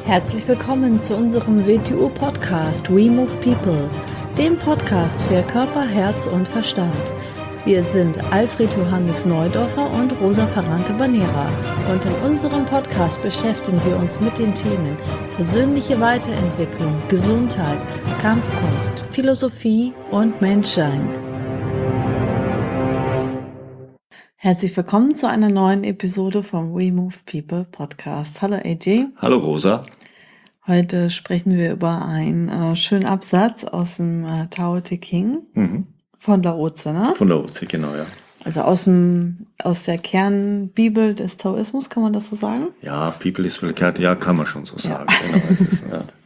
Herzlich willkommen zu unserem WTU-Podcast We Move People, dem Podcast für Körper, Herz und Verstand. Wir sind Alfred Johannes Neudorfer und Rosa Ferrante-Banera und in unserem Podcast beschäftigen wir uns mit den Themen persönliche Weiterentwicklung, Gesundheit, Kampfkunst, Philosophie und Menschsein. Herzlich willkommen zu einer neuen Episode vom We Move People Podcast. Hallo AJ. Hallo Rosa. Heute sprechen wir über einen schönen Absatz aus dem Tao Te Ching von Lao Tse, ne? Von Lao Tse, genau, ja. Also aus der Kernbibel des Taoismus, kann man das so sagen? Ja, Bibel ist verkehrt, ja, kann man schon so sagen. Genau, es ist,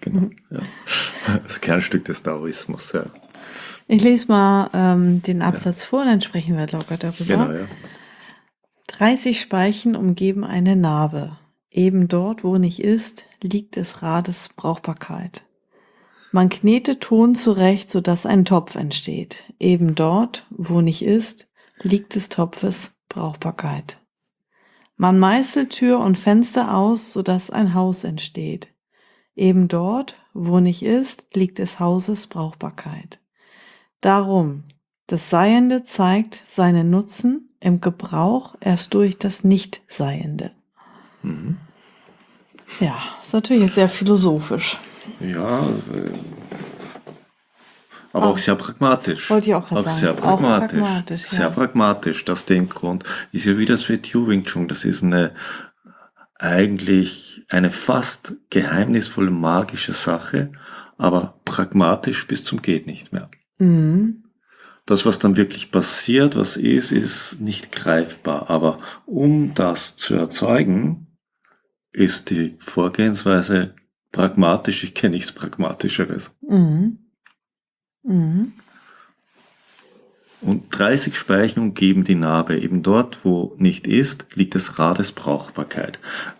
das Kernstück des Taoismus, ja. Ich lese mal den Absatz vor, dann sprechen wir locker darüber. Genau, ja. 30 Speichen umgeben eine Narbe. Eben dort, wo nicht ist, liegt des Rades Brauchbarkeit. Man knetet Ton zurecht, sodass ein Topf entsteht. Eben dort, wo nicht ist, liegt des Topfes Brauchbarkeit. Man meißelt Tür und Fenster aus, sodass ein Haus entsteht. Eben dort, wo nicht ist, liegt des Hauses Brauchbarkeit. Darum, das Seiende zeigt seinen Nutzen im Gebrauch erst durch das Nicht-Seiende. Mhm. Ja, ist natürlich jetzt sehr philosophisch. Ja, aber auch sehr pragmatisch. Wollte ich auch gerade sagen. Sehr pragmatisch. Auch pragmatisch, sehr pragmatisch. Aus dem Grund ist ja wie das WTU Wing Chun. Das ist eigentlich eine fast geheimnisvolle, magische Sache, aber pragmatisch bis zum geht nicht mehr. Mhm. Das, was dann wirklich passiert, was ist nicht greifbar. Aber um das zu erzeugen, ist die Vorgehensweise pragmatisch. Ich kenne nichts Pragmatischeres. Mhm. Mhm. Und 30 Speichen umgeben die Narbe. Eben dort, wo nicht ist, liegt des Rades Brauchbarkeit.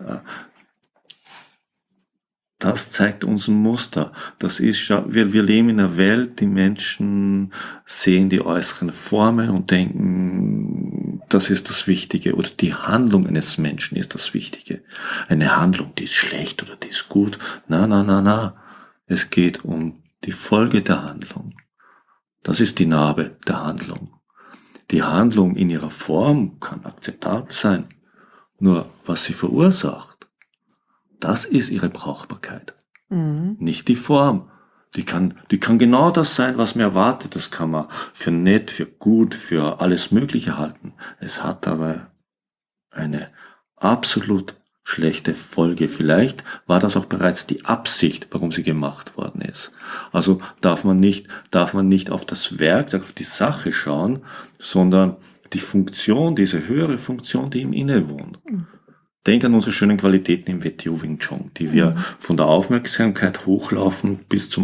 Das zeigt uns ein Muster. Das ist, wir leben in einer Welt, die Menschen sehen die äußeren Formen und denken, das ist das Wichtige. Oder die Handlung eines Menschen ist das Wichtige. Eine Handlung, die ist schlecht oder die ist gut. Na. Es geht um die Folge der Handlung. Das ist die Narbe der Handlung. Die Handlung in ihrer Form kann akzeptabel sein. Nur was sie verursacht, das ist ihre Brauchbarkeit. Mhm. Nicht die Form. Die kann genau das sein, was man erwartet. Das kann man für nett, für gut, für alles Mögliche halten. Es hat aber eine absolut schlechte Folge. Vielleicht war das auch bereits die Absicht, warum sie gemacht worden ist. Also darf man nicht auf das Werk, auf die Sache schauen, sondern die Funktion, diese höhere Funktion, die ihm innewohnt. Denk an unsere schönen Qualitäten im WTU Wing Chun, die wir von der Aufmerksamkeit hochlaufen bis zum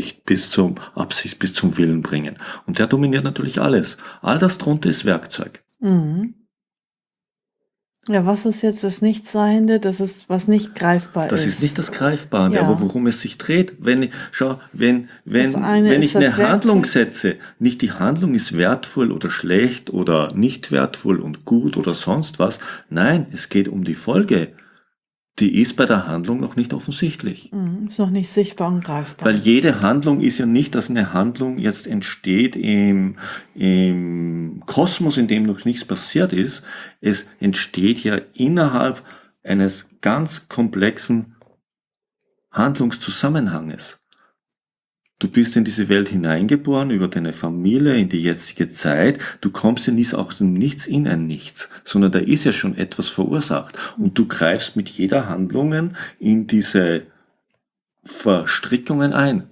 Willen bringen. Und der dominiert natürlich alles. All das drunter ist Werkzeug. Mhm. Ja, was ist jetzt das Nichtseiende? Das ist, was nicht greifbar ist. Das ist nicht das Greifbare, Ja. aber worum es sich dreht. Wenn ich eine das Handlung Werkzeug. setze, nicht die Handlung ist wertvoll oder schlecht oder nicht wertvoll und gut oder sonst was. Nein, es geht um die Folge. Die ist bei der Handlung noch nicht offensichtlich. Ist noch nicht sichtbar und greifbar. Weil jede Handlung ist ja nicht, dass eine Handlung jetzt entsteht im Kosmos, in dem noch nichts passiert ist. Es entsteht ja innerhalb eines ganz komplexen Handlungszusammenhanges. Du bist in diese Welt hineingeboren, über deine Familie, in die jetzige Zeit. Du kommst ja nicht aus dem Nichts in ein Nichts, sondern da ist ja schon etwas verursacht. Und du greifst mit jeder Handlung in diese Verstrickungen ein.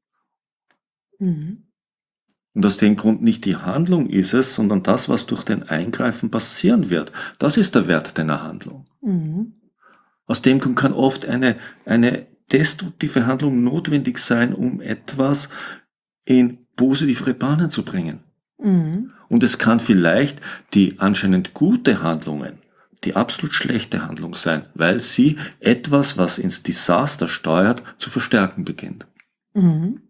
Mhm. Und aus dem Grund nicht die Handlung ist es, sondern das, was durch den Eingreifen passieren wird. Das ist der Wert deiner Handlung. Mhm. Aus dem Grund kann oft eine destruktive Handlung notwendig sein, um etwas in positivere Bahnen zu bringen. Mhm. Und es kann vielleicht die anscheinend gute Handlungen die absolut schlechte Handlung sein, weil sie etwas, was ins Desaster steuert, zu verstärken beginnt. Mhm.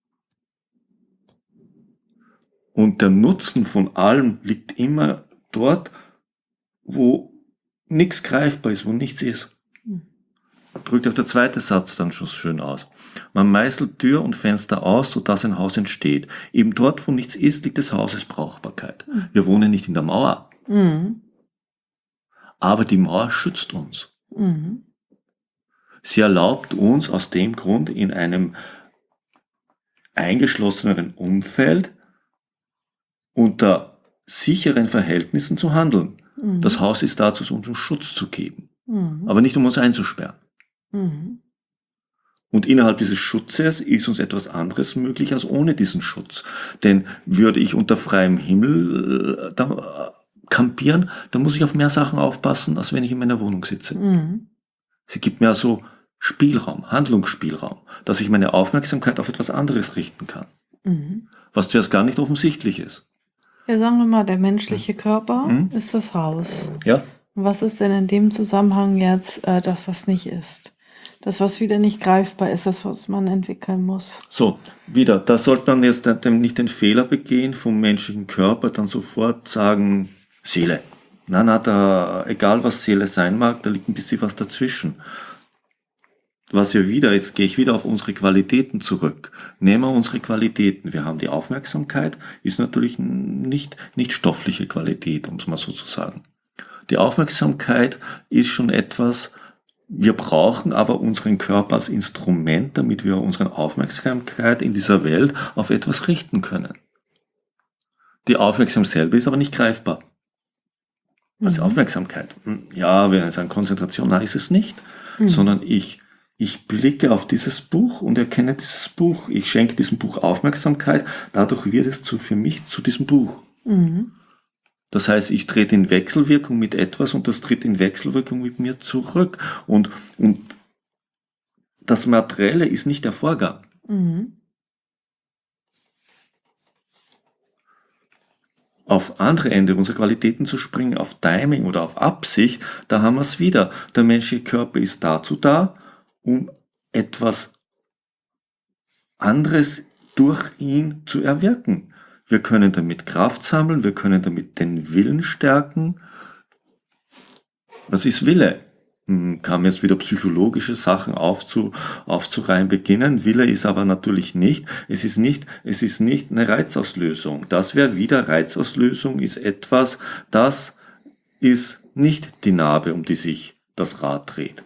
Und der Nutzen von allem liegt immer dort, wo nichts greifbar ist, wo nichts ist. drückt auch der zweite Satz dann schon schön aus. Man meißelt Tür und Fenster aus, sodass ein Haus entsteht. Eben dort, wo nichts ist, liegt des Hauses Brauchbarkeit. Wir wohnen nicht in der Mauer, aber die Mauer schützt uns. Sie erlaubt uns aus dem Grund in einem eingeschlosseneren Umfeld unter sicheren Verhältnissen zu handeln. Das Haus ist dazu, um uns Schutz zu geben, aber nicht um uns einzusperren. Und innerhalb dieses Schutzes ist uns etwas anderes möglich als ohne diesen Schutz. Denn würde ich unter freiem Himmel campieren, dann muss ich auf mehr Sachen aufpassen, als wenn ich in meiner Wohnung sitze. Sie gibt mir also Spielraum, Handlungsspielraum, dass ich meine Aufmerksamkeit auf etwas anderes richten kann. Was zuerst gar nicht offensichtlich ist. Ja, sagen wir mal, der menschliche Körper ist das Haus. Ja. Was ist denn in dem Zusammenhang jetzt das, was nicht ist? Das, was wieder nicht greifbar ist, das, was man entwickeln muss. So, wieder, da sollte man jetzt nicht den Fehler begehen, vom menschlichen Körper dann sofort sagen, Seele. Na, egal was Seele sein mag, da liegt ein bisschen was dazwischen. Jetzt gehe ich wieder auf unsere Qualitäten zurück. Nehmen wir unsere Qualitäten. Wir haben die Aufmerksamkeit, ist natürlich nicht stoffliche Qualität, um es mal so zu sagen. Die Aufmerksamkeit ist schon etwas, wir brauchen aber unseren Körper als Instrument, damit wir unsere Aufmerksamkeit in dieser Welt auf etwas richten können. Die Aufmerksamkeit selber ist aber nicht greifbar. Als Aufmerksamkeit. Ja, wenn wir sagen Konzentration, nein, ist es nicht, sondern ich blicke auf dieses Buch und erkenne dieses Buch. Ich schenke diesem Buch Aufmerksamkeit, dadurch wird es für mich zu diesem Buch. Das heißt, ich trete in Wechselwirkung mit etwas und das tritt in Wechselwirkung mit mir zurück. Und das Materielle ist nicht der Vorgang. Auf andere Ende unserer Qualitäten zu springen, auf Timing oder auf Absicht, da haben wir es wieder. Der menschliche Körper ist dazu da, um etwas anderes durch ihn zu erwirken. Wir können damit Kraft sammeln, wir können damit den Willen stärken. Was ist Wille? Kann jetzt wieder psychologische Sachen aufzureihen beginnen. Wille ist aber natürlich nicht. Es ist nicht eine Reizauslösung. Das wäre wieder Reizauslösung, ist etwas, das ist nicht die Narbe, um die sich das Rad dreht.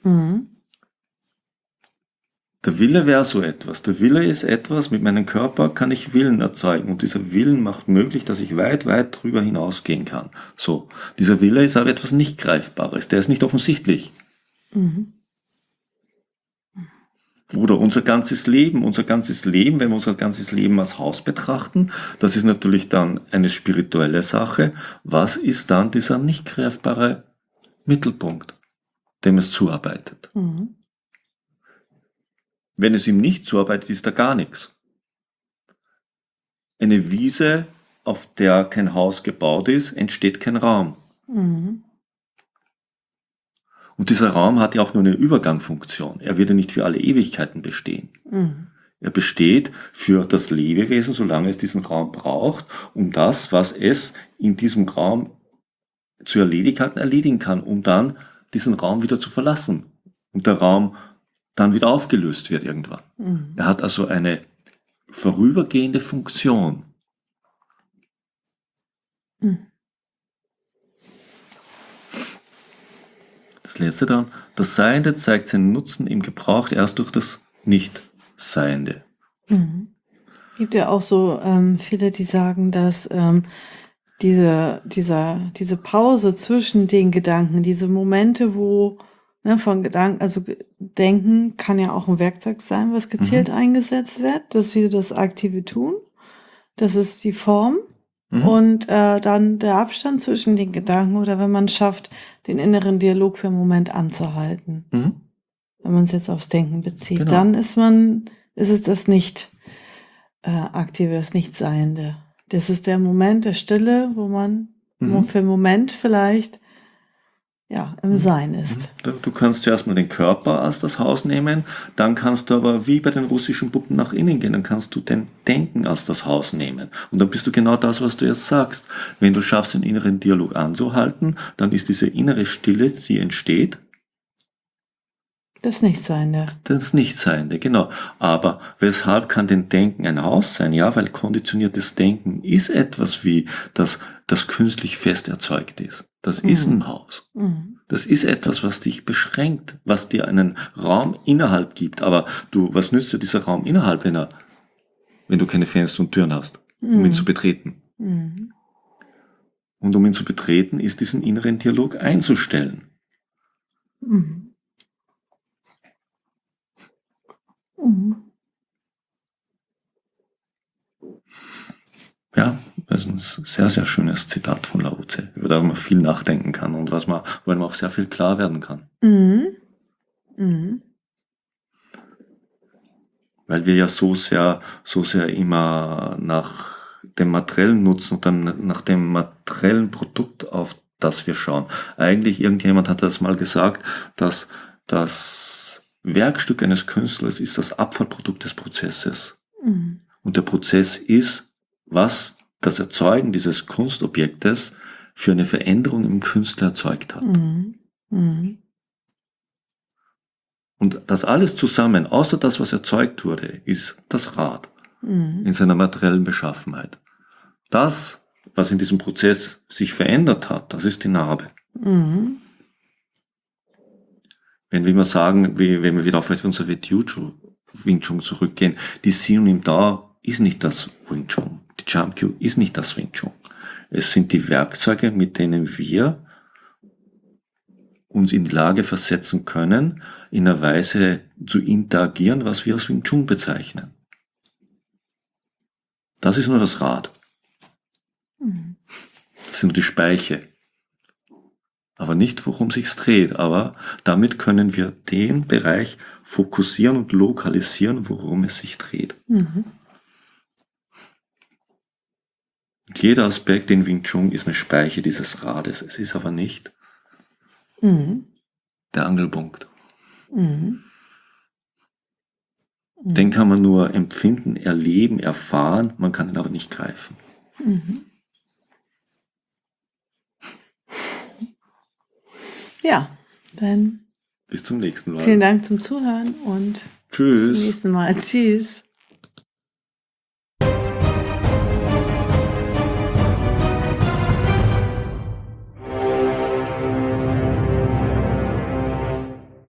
Der Wille wäre so etwas. Der Wille ist etwas, mit meinem Körper kann ich Willen erzeugen und dieser Willen macht möglich, dass ich weit, weit drüber hinausgehen kann. So, dieser Wille ist aber etwas nicht Greifbares, der ist nicht offensichtlich. Oder unser ganzes Leben, wenn wir unser ganzes Leben als Haus betrachten, das ist natürlich dann eine spirituelle Sache. Was ist dann dieser nicht greifbare Mittelpunkt, dem es zuarbeitet? Wenn es ihm nicht zuarbeitet, ist da gar nichts. Eine Wiese, auf der kein Haus gebaut ist, entsteht kein Raum. Und dieser Raum hat ja auch nur eine Übergangsfunktion. Er wird ja nicht für alle Ewigkeiten bestehen. Er besteht für das Lebewesen, solange es diesen Raum braucht, um das, was es in diesem Raum zu erledigen kann, um dann diesen Raum wieder zu verlassen. Und der Raum dann wieder aufgelöst wird irgendwann. Er hat also eine vorübergehende Funktion. Das letzte dann, das Seiende zeigt seinen Nutzen im Gebrauch erst durch das Nicht-Seiende. Gibt ja auch so viele, die sagen, dass diese Pause zwischen den Gedanken, diese Momente, wo von Gedanken, also Denken kann ja auch ein Werkzeug sein, was gezielt eingesetzt wird. Das ist wieder das aktive Tun. Das ist die Form. Und dann der Abstand zwischen den Gedanken oder wenn man schafft, den inneren Dialog für einen Moment anzuhalten. Wenn man es jetzt aufs Denken bezieht. Genau. Dann ist es das nicht aktive, das Nichtseiende. Das ist der Moment der Stille, wo man für einen Moment vielleicht im Sein ist. Du kannst zuerst mal den Körper als das Haus nehmen, dann kannst du aber wie bei den russischen Puppen nach innen gehen, dann kannst du den Denken als das Haus nehmen. Und dann bist du genau das, was du jetzt sagst. Wenn du schaffst, den inneren Dialog anzuhalten, dann ist diese innere Stille, die entsteht, Das Nichtseinende. Das Nichtseiende, genau. Aber weshalb kann denn Denken ein Haus sein? Ja, weil konditioniertes Denken ist etwas wie, das künstlich fest erzeugt ist. Das ist ein Haus. Das ist etwas, was dich beschränkt, was dir einen Raum innerhalb gibt. Aber was nützt dir dieser Raum innerhalb, wenn du keine Fenster und Türen hast, um ihn zu betreten? Und um ihn zu betreten, ist diesen inneren Dialog einzustellen. Ja, das ist ein sehr, sehr schönes Zitat von Lao Tse, über das man viel nachdenken kann und wo man auch sehr viel klar werden kann. Weil wir ja so sehr immer nach dem materiellen Nutzen und dann nach dem materiellen Produkt, auf das wir schauen. Eigentlich, irgendjemand hat das mal gesagt, dass das Werkstück eines Künstlers ist das Abfallprodukt des Prozesses. Und der Prozess ist, was das Erzeugen dieses Kunstobjektes für eine Veränderung im Künstler erzeugt hat. Und das alles zusammen, außer das, was erzeugt wurde, ist das Rad in seiner materiellen Beschaffenheit. Das, was in diesem Prozess sich verändert hat, das ist die Narbe. Wenn wir mal sagen, wenn wir wieder auf unser Wing Chun zurückgehen, die Synonym da ist nicht das Wing Chun. Die Jump Cue ist nicht das Wing Chun. Es sind die Werkzeuge, mit denen wir uns in die Lage versetzen können, in einer Weise zu interagieren, was wir als Wing Chun bezeichnen. Das ist nur das Rad. Das sind nur die Speiche. Aber nicht, worum es sich dreht. Aber damit können wir den Bereich fokussieren und lokalisieren, worum es sich dreht. Und jeder Aspekt in Wing Chun ist eine Speiche dieses Rades. Es ist aber nicht der Angelpunkt. Den kann man nur empfinden, erleben, erfahren, man kann ihn aber nicht greifen. Ja, dann bis zum nächsten Mal. Vielen Dank zum Zuhören und Tschüss. bis zum nächsten Mal. Tschüss.